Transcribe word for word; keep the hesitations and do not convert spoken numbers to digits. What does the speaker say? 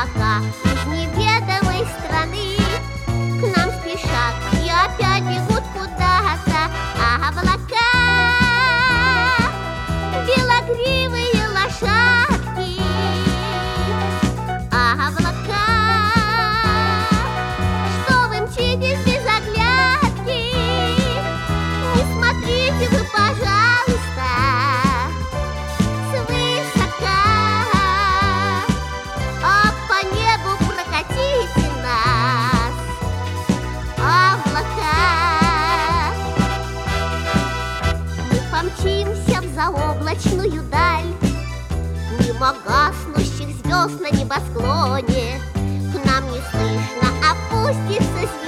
облака из неведомой страны к нам спешат и опять бегут куда-то. А облака, белогривые лошадки, а облака, что вы мчитесь без оглядки, не смотрите вы, пожалуйста, свысока, а по небу прокатите нас, облака. Мы помчимся в заоблачную даль, мимо гаснущих звезд на небосклоне. К нам неслышно опустится